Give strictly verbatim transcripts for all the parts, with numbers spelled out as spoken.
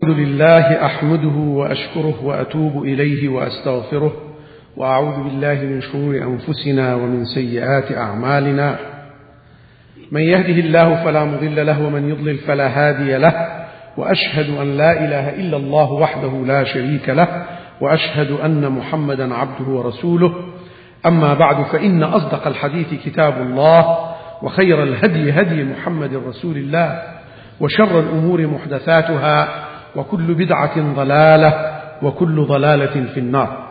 الحمد لله أحمده وأشكره وأتوب إليه وأستغفره وأعوذ بالله من شرور أنفسنا ومن سيئات أعمالنا. من يهده الله فلا مضل له ومن يضلل فلا هادي له، وأشهد أن لا إله إلا الله وحده لا شريك له، وأشهد أن محمدا عبده ورسوله. أما بعد، فإن أصدق الحديث كتاب الله، وخير الهدي هدي محمد رسول الله، وشر الأمور محدثاتها، وكل بدعة ضلالة، وكل ضلالة في النار.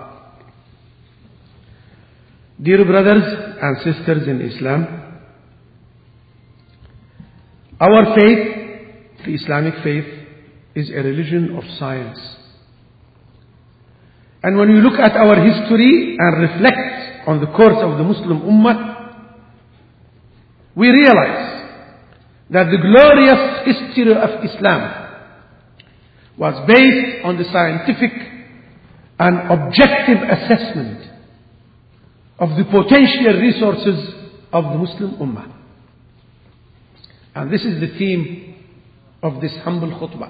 Dear brothers and sisters in Islam, our faith, the Islamic faith, is a religion of science. And when we look at our history and reflect on the course of the Muslim Ummah, we realize that the glorious history of Islam was based on the scientific and objective assessment of the potential resources of the Muslim Ummah. And this is the theme of this humble khutbah.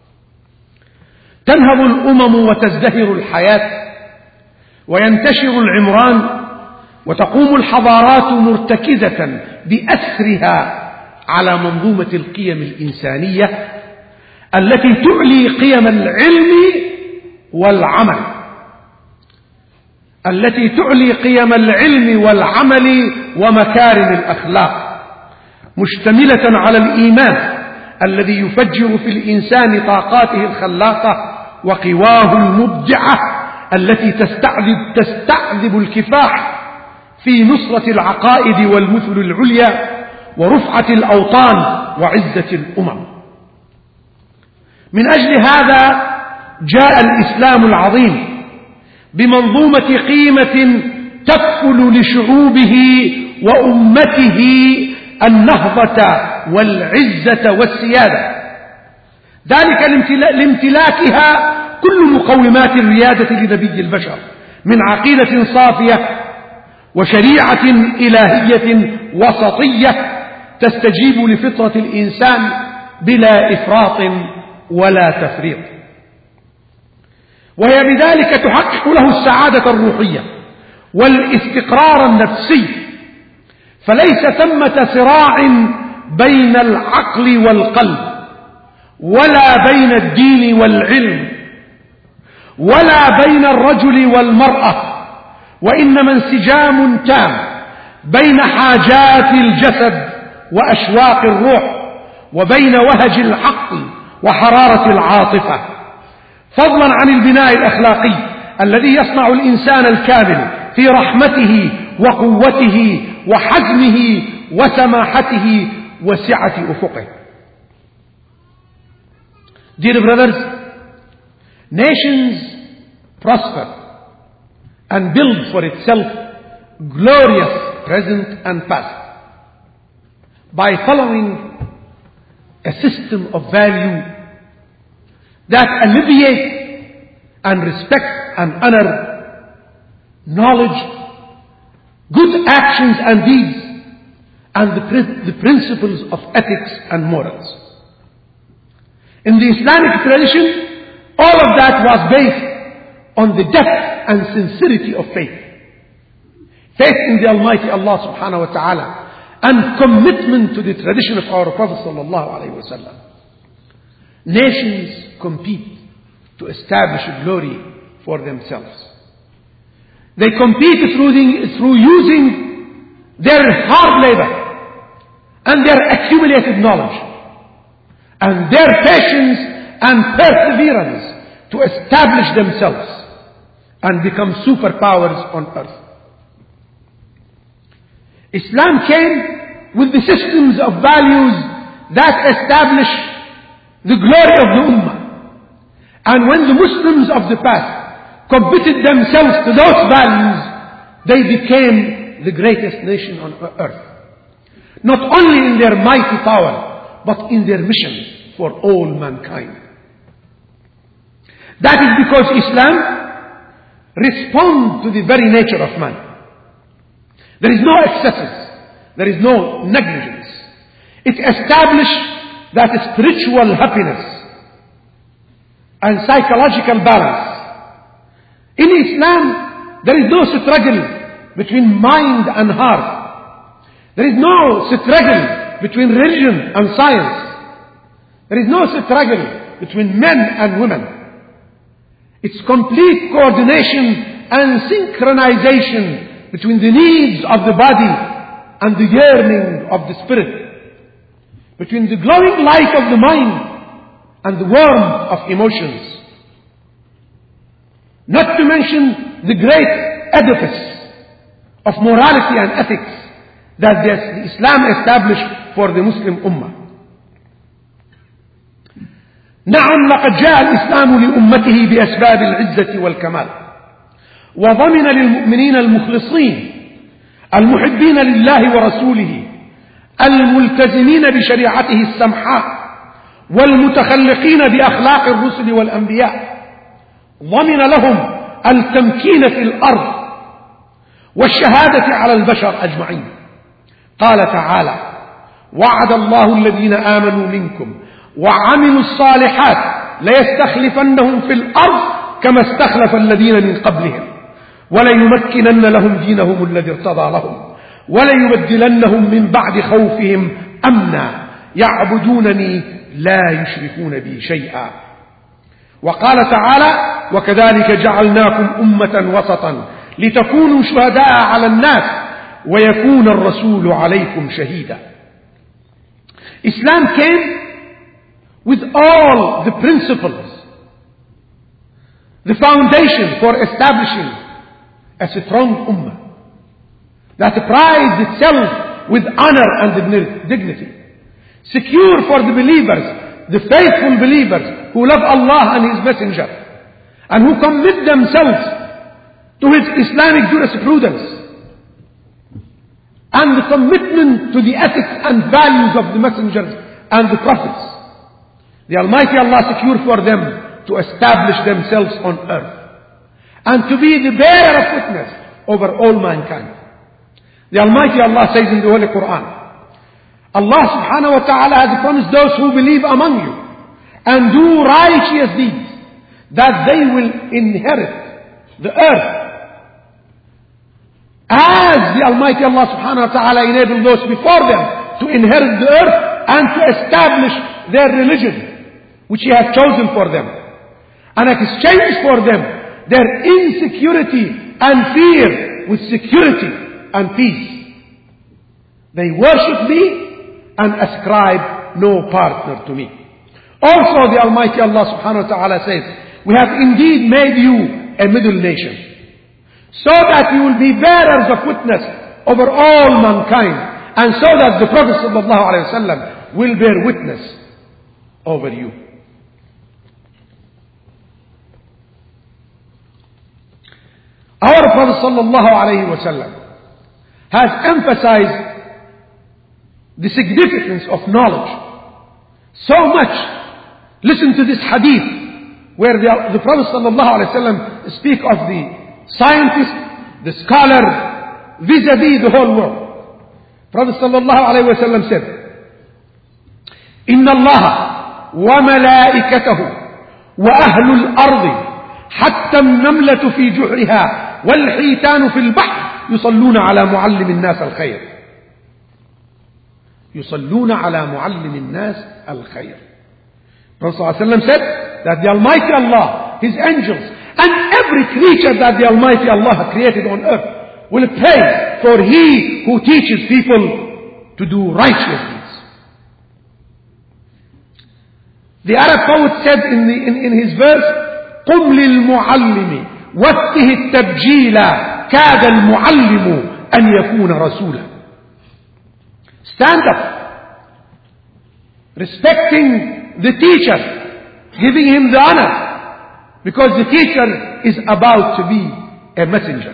تنهض الأمم وتزدهر الحياة وينتشر العمران وتقوم الحضارات مرتكزة بأسرها على منظومة القيم الإنسانية التي تعلي قيم العلم والعمل التي تعلي قيم العلم والعمل ومكارم الأخلاق، مشتملة على الإيمان الذي يفجر في الإنسان طاقاته الخلاقة وقواه المبدعة التي تستعذب, تستعذب الكفاح في نصرة العقائد والمثل العليا ورفعة الأوطان وعزة الأمم. من أجل هذا جاء الإسلام العظيم بمنظومة قيمة تكفل لشعوبه وأمته النهضة والعزة والسيادة، ذلك لامتلاكها كل مقومات الريادة لنبي البشر من عقيدة صافية وشريعة إلهية وسطية تستجيب لفطرة الإنسان بلا إفراط ولا تفريط، وهي بذلك تحقق له السعادة الروحية والاستقرار النفسي، فليس ثمة صراع بين العقل والقلب ولا بين الدين والعلم ولا بين الرجل والمرأة، وإنما انسجام تام بين حاجات الجسد وأشواق الروح وبين وهج العقل وحرارة العاطفة، فضلا عن البناء الأخلاقي الذي يصنع الإنسان الكامل في رحمته وقوته وحزمه وسماحته وسعة أفقه. Dear brothers, nations prosper and build for itself glorious present and past by following a system of value that alleviate and respect and honor knowledge, good actions and deeds, and the, the principles of ethics and morals. In the Islamic tradition, all of that was based on the depth and sincerity of faith. Faith in the Almighty Allah subhanahu wa ta'ala and commitment to the tradition of our Prophet sallallahu alaihi wasallam. Nations compete to establish glory for themselves. They compete through, the, through using their hard labor and their accumulated knowledge and their patience and perseverance to establish themselves and become superpowers on earth. Islam came with the systems of values that establish the glory of the Ummah. And when the Muslims of the past committed themselves to those values, they became the greatest nation on earth. Not only in their mighty power, but in their mission for all mankind. That is because Islam responds to the very nature of man. There is no excesses. There is no negligence. It established that spiritual happiness and psychological balance. In Islam, there is no struggle between mind and heart. There is no struggle between religion and science. There is no struggle between men and women. It's complete coordination and synchronization between the needs of the body and the yearning of the spirit, between the glowing light of the mind and the warmth of emotions. Not to mention the great edifice of morality and ethics that the Islam established for the Muslim Ummah. نعم لقد جاء الإسلام لأمته بأسباب العزة والكمال، وضمن للمؤمنين المخلصين المحبين لله ورسوله الملتزمين بشريعته السمحاء والمتخلقين بأخلاق الرسل والأنبياء، ضمن لهم التمكين في الأرض والشهادة على البشر أجمعين. قال تعالى: وعد الله الذين آمنوا منكم وعملوا الصالحات ليستخلفنهم في الأرض كما استخلف الذين من قبلهم وليمكنن لهم دينهم الذي ارتضى لهم وليبدلنهم من بعد خوفهم أمنا يعبدونني لا يشركون بي شيئا. وقال تعالى: وكذلك جعلناكم أمة وسطا لتكونوا شهداء على الناس ويكون الرسول عليكم شهيدا. Islam came with all the principles, the foundation for establishing a strong ummah that prides itself with honor and dignity, secure for the believers, the faithful believers who love Allah and His Messenger and who commit themselves to His Islamic jurisprudence and the commitment to the ethics and values of the messengers and the prophets. The Almighty Allah secured for them to establish themselves on earth and to be the bearer of witness over all mankind. The Almighty Allah says in the Holy Quran, Allah subhanahu wa ta'ala has promised those who believe among you and do righteous deeds that they will inherit the earth, as the Almighty Allah subhanahu wa ta'ala enabled those before them to inherit the earth and to establish their religion which He has chosen for them, and exchange for them their insecurity and fear with security and peace. They worship me and ascribe no partner to me. Also the Almighty Allah subhanahu wa ta'ala says, we have indeed made you a middle nation, so that you will be bearers of witness over all mankind, and so that the Prophet sallallahu alaihi wasallam will bear witness over you. Our Prophet sallallahu alaihi wasallam has emphasized the significance of knowledge so much. Listen to this hadith where the, the Prophet sallallahu alaihi wasallam speak of the scientist, the scholar, vis-a-vis the whole world. Prophet sallallahu alaihi wasallam said, إن الله وملائكته وأهل الأرض حتى النملة في جحرها والحيتان في البحر يصلون على معلم الناس الخير. يصلون على معلم الناس الخير. Prophet sallallahu alaihi wasallam said that the Almighty Allah, His angels, and every creature that the Almighty Allah created on earth will pray for He who teaches people to do righteous deeds. The Arab poet said in, the, in, in his verse, قم للمعلم واتهم التبجيل كاد المعلم أن يكون رسولا. Stand up, respecting the teacher, giving him the honor, because the teacher is about to be a messenger.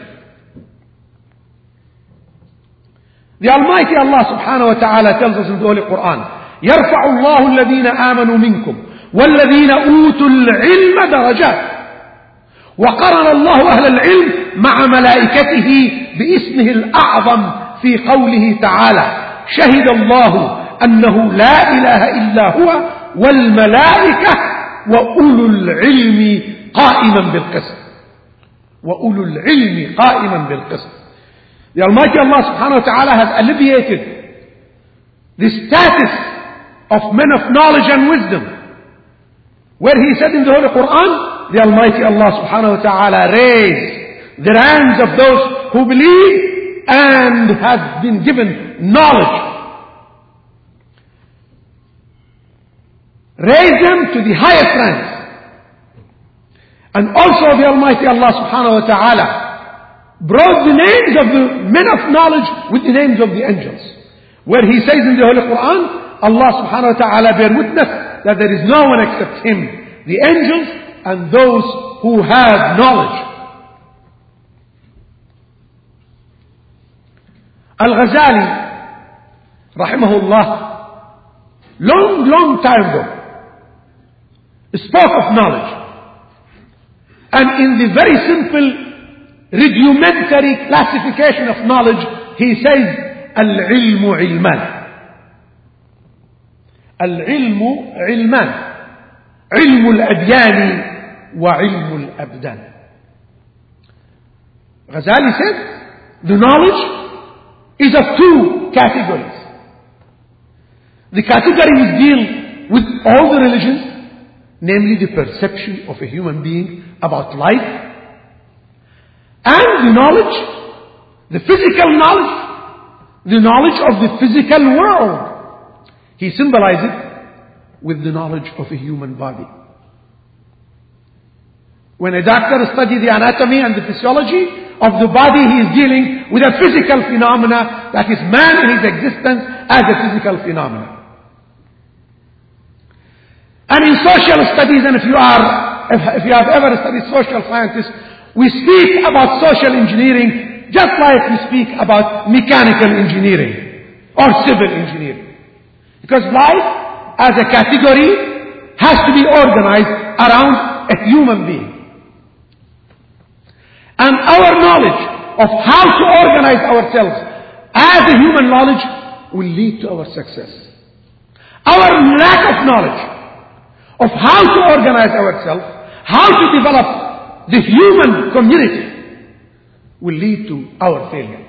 The Almighty Allah subhanahu wa ta'ala tells us in the Holy Quran, يرفع الله الذين آمنوا منكم والذين أوتوا العلم درجات. وقرن الله أهل العلم مع ملائكته باسمه الأعظم في قوله تعالى شهد الله أنه لا إله إلا هو والملائكة وَأُولُو الْعِلْمِ قَائِمًا بِالْقِسْطِ. وَأُولُو الْعِلْمِ قَائِمًا بِالْقِسْطِ. The Almighty Allah subhanahu wa ta'ala has alleviated the status of men of knowledge and wisdom, where He said in the Holy Quran, the Almighty Allah subhanahu wa ta'ala raised the ranks of those who believe and have been given knowledge. Raise them to the highest ranks. And also the Almighty Allah subhanahu wa ta'ala brought the names of the men of knowledge with the names of the angels. Where He says in the Holy Quran, Allah subhanahu wa ta'ala bear witness that there is no one except Him, the angels and those who have knowledge. Al-Ghazali, rahimahullah, long, long time ago, spoke of knowledge. And in the very simple, rudimentary classification of knowledge, he says, Al-ilmu ilman. Al-ilmu ilman. Ilmu al-adyani wa ilmu al-abdan. Ghazali said, the knowledge is of two categories. The category which deal with all the religions, namely the perception of a human being about life, and the knowledge, the physical knowledge, the knowledge of the physical world. He symbolizes it with the knowledge of a human body. When a doctor studies the anatomy and the physiology of the body, he is dealing with a physical phenomena, that is man in his existence as a physical phenomena. And in social studies, and if you are, if, if you have ever studied social sciences, we speak about social engineering just like we speak about mechanical engineering or civil engineering. Because life as a category has to be organized around a human being. And our knowledge of how to organize ourselves as a human knowledge will lead to our success. Our lack of knowledge of how to organize ourselves, how to develop the human community, will lead to our failure.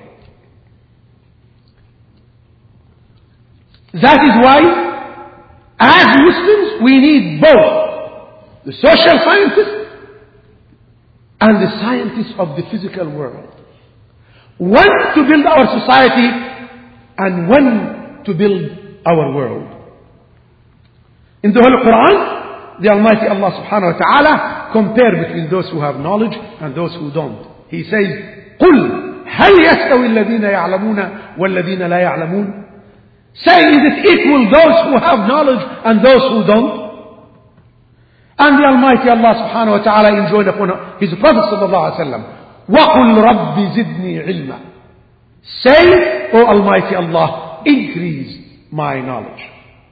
That is why, as Muslims, we need both the social scientists and the scientists of the physical world. One to build our society and one to build our world. In the Holy Quran, the Almighty Allah subhanahu wa ta'ala compare between those who have knowledge and those who don't. He says, قُلْ هَلْ يَسْتَوِي الَّذِينَ يَعْلَمُونَ وَالَّذِينَ لَا يَعْلَمُونَ. Say, is it equal those who have knowledge and those who don't? And the Almighty Allah subhanahu wa ta'ala enjoined upon His Prophet sallallahu alayhi wa sallam, وَقُلْ رَبِّ زِدْنِي عِلْمًا. Say, O Almighty Allah, increase my knowledge.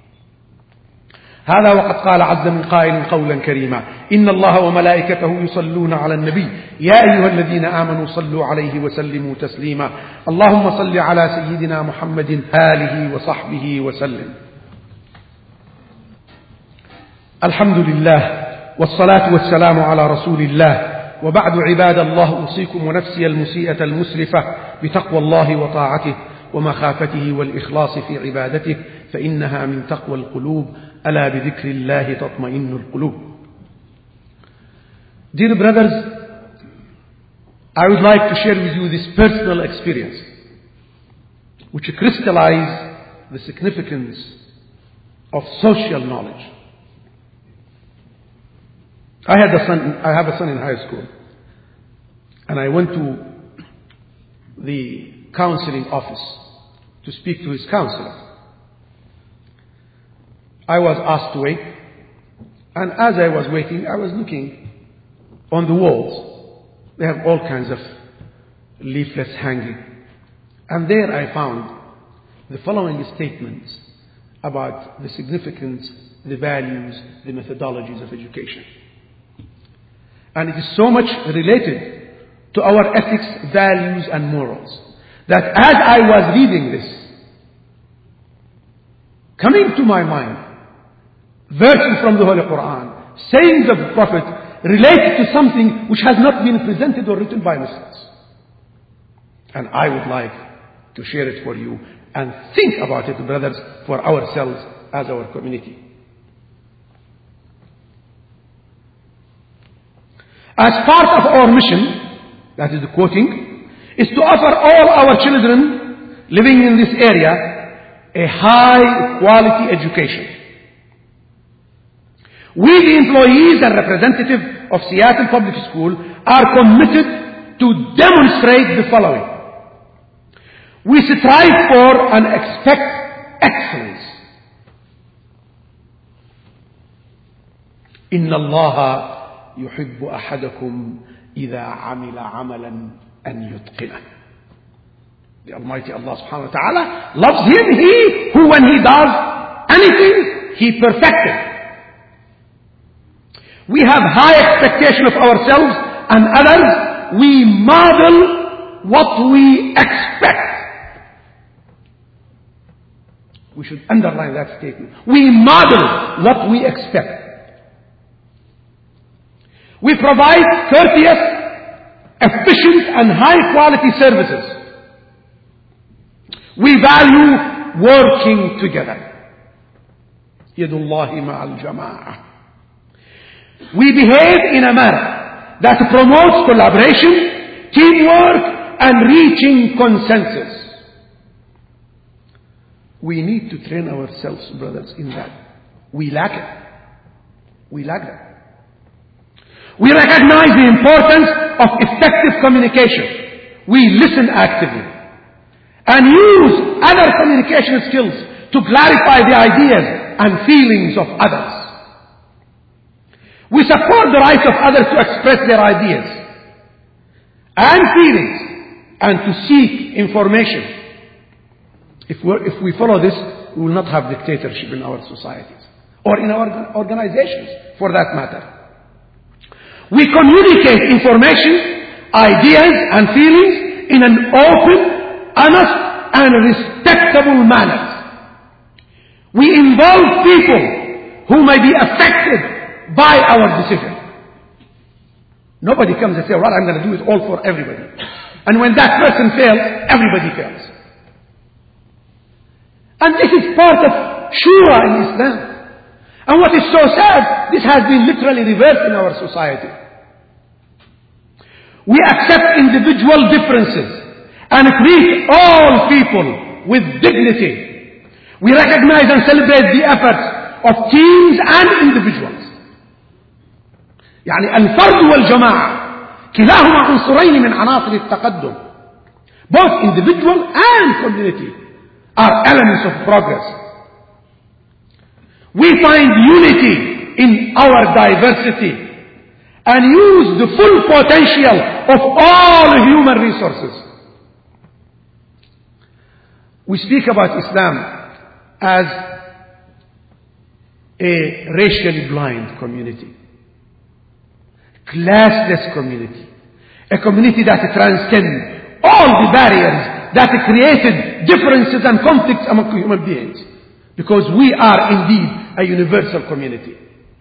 هذا وقد قال عز من قائل قولا كريما إن الله وملائكته يصلون على النبي يا أيها الذين آمنوا صلوا عليه وسلموا تسليما اللهم صل على سيدنا محمد آله وصحبه وسلم. الحمد لله والصلاة والسلام على رسول الله وبعد عباد الله أوصيكم ونفسي المسيئة المسرفة بتقوى الله وطاعته ومخافته والإخلاص في عبادته فإنها من تقوى القلوب ألا بذكر الله تطمئن القلوب. Dear brothers, I would like to share with you this personal experience which crystallizes the significance of social knowledge. I had a son, I have a son in high school, and I went to the counseling office to speak to his counselor. I was asked to wait, and as I was waiting, I was looking on the walls. They have all kinds of leaflets hanging. And there I found the following statements about the significance, the values, the methodologies of education. And it is so much related to our ethics, values, and morals, that as I was reading this, coming to my mind verses from the Holy Quran sayings of the Prophet relate to something which has not been presented or written by Muslims. And I would like to share it for you and think about it, brothers, for ourselves as our community. As part of our mission, that is the quoting, is to offer all our children living in this area a high quality education. We, the employees and representatives of Seattle Public School, are committed to demonstrate the following. We strive for and expect excellence. إن الله يحب أحدكم إذا عمل عملا أن يتقنه. The Almighty Allah subhanahu wa ta'ala loves him, he who when he does anything, he perfects it. We have high expectation of ourselves and others. We model what we expect. We should underline that statement. We model what we expect. We provide courteous, efficient and high quality services. We value working together. يد الله مع الجماعة. We behave in a manner that promotes collaboration, teamwork and reaching consensus. We need to train ourselves, brothers, in that. We lack it. We lack that. We recognize the importance of effective communication. We listen actively and use other communication skills to clarify the ideas and feelings of others. We support the right of others to express their ideas and feelings and to seek information. If, we're, if we follow this, we will not have dictatorship in our societies or in our organizations for that matter. We communicate information, ideas and feelings in an open, honest and respectable manner. We involve people who may be affected by our decision. Nobody comes and says, well, I'm going to do it all for everybody. And when that person fails, everybody fails. And this is part of shura in Islam. And what is so sad, this has been literally reversed in our society. We accept individual differences and treat all people with dignity. We recognize and celebrate the efforts of teams and individuals. يعني الفرد والجماعة كلاهما عنصرين من عناصر التقدم. Both individual and community are elements of progress. We find unity in our diversity and use the full potential of all human resources. We speak about Islam as a racially blind community, classless community, a community that transcends all the barriers that created differences and conflicts among human beings, because we are indeed a universal community.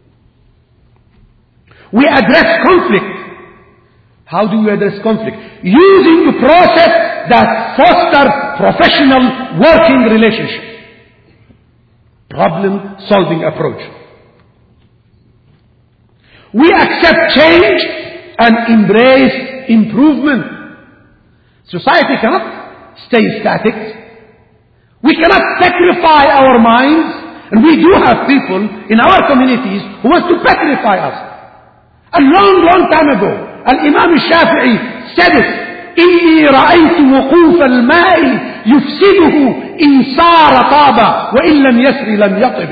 We address conflict. How do we address conflict? Using the process that fosters professional working relationship. Problem-solving approach. We accept change and embrace improvement. Society cannot stay static. We cannot petrify our minds. And we do have people in our communities who want to petrify us. A long, long time ago, Al-Imam al-Shafi'i said it. إني رأيت وقوف الماء يفسده إن صار طابا وإن لم يسر لم يطب.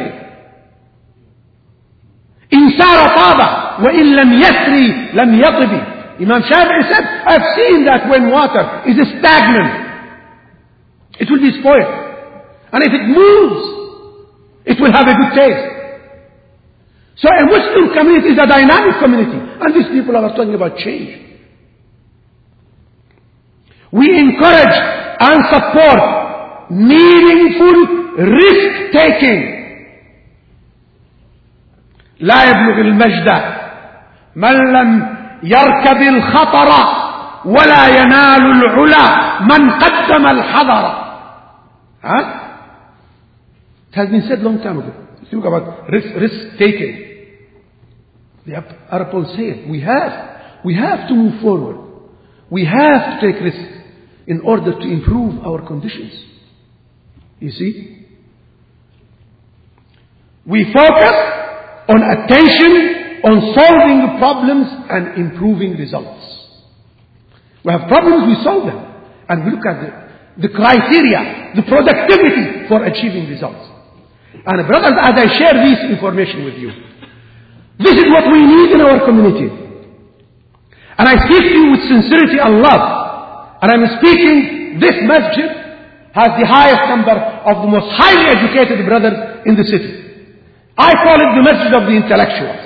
إن صار طابا وإن لم يسر لم يطب. Imam Shafi'i said, I've seen that when water is stagnant, it will be spoiled. And if it moves, it will have a good taste. So a Muslim community is a dynamic community. And these people are talking about change. We encourage and support meaningful risk-taking. لا يبلغ المجد من لم يركب الخطر ولا ينال العلا من قدم الحذر. Huh? It has been said long time ago. Think about risk, risk taking. The Arabs say it. We have, we have to move forward. We have to take risks in order to improve our conditions. You see? We focus on attention on solving problems and improving results. We have problems, we solve them. And we look at the, the criteria, the productivity for achieving results. And brothers, as I share this information with you, this is what we need in our community. And I speak to you with sincerity and love. And I'm speaking, this masjid has the highest number of the most highly educated brothers in the city. I call it the masjid of the intellectuals.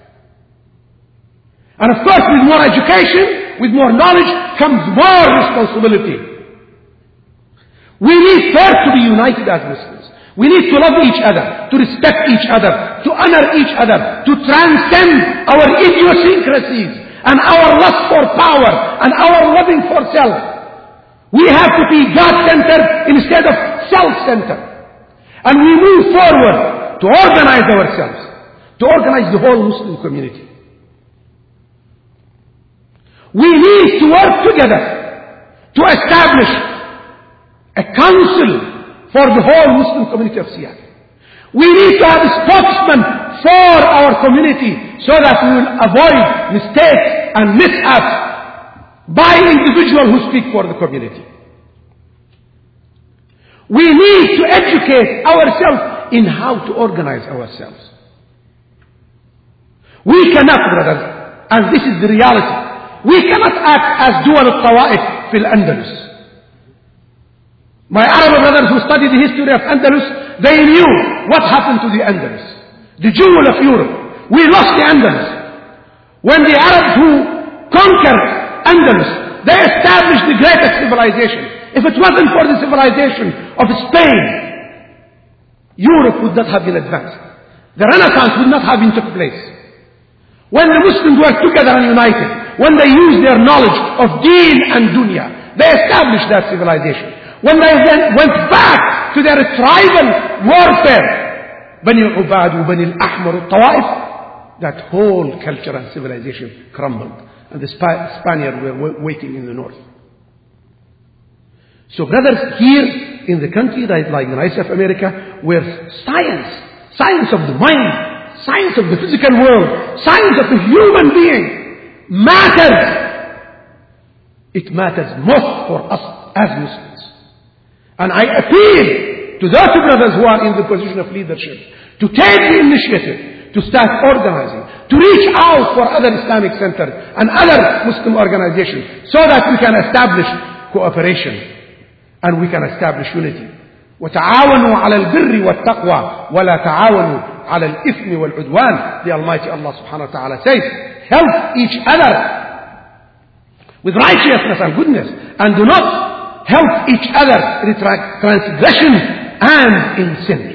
And of course, with more education, with more knowledge, comes more responsibility. We need first to be united as Muslims. We need to love each other, to respect each other, to honor each other, to transcend our idiosyncrasies and our lust for power and our loving for self. We have to be God-centered instead of self-centered. And we move forward to organize ourselves, to organize the whole Muslim community. We need to work together to establish a council for the whole Muslim community of Seattle. We need to have a spokesman for our community so that we will avoid mistakes and mishaps by individuals who speak for the community. We need to educate ourselves in how to organize ourselves. We cannot, brothers, and this is the reality, we cannot act as dual al-tawa'if fil Andalus. My Arab brothers who studied the history of Andalus, they knew what happened to the Andalus, the jewel of Europe. We lost the Andalus. When the Arabs who conquered Andalus, they established the greatest civilization. If it wasn't for the civilization of Spain, Europe would not have been advanced. The Renaissance would not have been took place. When the Muslims were together and united, when they used their knowledge of deen and dunya, they established that civilization. When they then went back to their tribal warfare, Bani Ubad, Bani al-Ahmar, al-Tawa'if, that whole culture and civilization crumbled. And the Sp- Spaniards were waiting in the north. So brothers, here in the country like the United States of America, where science, science of the mind, science of the physical world, science of the human being matters. It matters most for us as Muslims. And I appeal to those brothers who are in the position of leadership to take the initiative, to start organizing, to reach out for other Islamic centers and other Muslim organizations so that we can establish cooperation and we can establish unity. وَتَعَاوَنُوا عَلَى الْبِرِّ وَالتَّقْوَى وَلَا تَعَاوَنُوا عَلَى الْإِثْمِ وَالْعُدْوَانِ. The Almighty Allah subhanahu wa ta'ala says, help each other with righteousness and goodness, and do not help each other in transgression and in sin.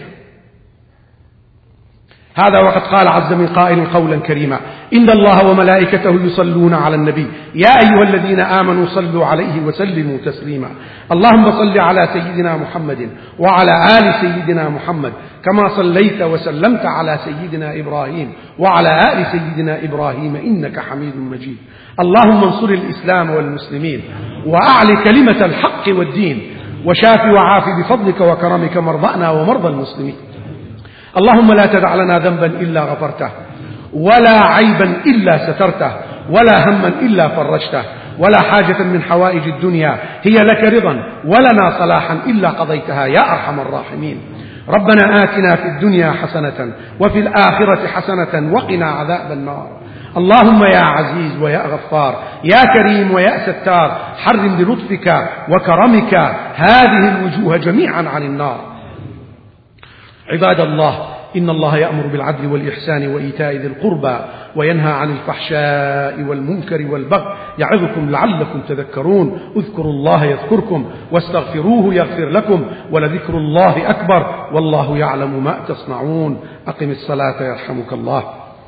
هذا وقد قال عز من قائل قولا كريما إن الله وملائكته يصلون على النبي يا أيها الذين آمنوا صلوا عليه وسلموا تسليما اللهم صل على سيدنا محمد وعلى آل سيدنا محمد كما صليت وسلمت على سيدنا إبراهيم وعلى آل سيدنا إبراهيم إنك حميد مجيد اللهم انصر الإسلام والمسلمين وأعل كلمة الحق والدين وشاف وعاف بفضلك وكرمك مرضانا ومرضى المسلمين اللهم لا تدع لنا ذنبا إلا غفرته ولا عيبا إلا سترته ولا هما إلا فرجته ولا حاجة من حوائج الدنيا هي لك رضا ولنا صلاحا إلا قضيتها يا أرحم الراحمين ربنا آتنا في الدنيا حسنة وفي الآخرة حسنة وقنا عذاب النار اللهم يا عزيز ويا غفار يا كريم ويا ستار حرم بلطفك وكرمك هذه الوجوه جميعا عن النار عباد الله إن الله يأمر بالعدل والإحسان وإيتاء ذي القربى وينهى عن الفحشاء والمنكر والبغي يعظكم لعلكم تذكرون اذكروا الله يذكركم واستغفروه يغفر لكم ولذكر الله أكبر والله يعلم ما تصنعون أقم الصلاة يرحمك الله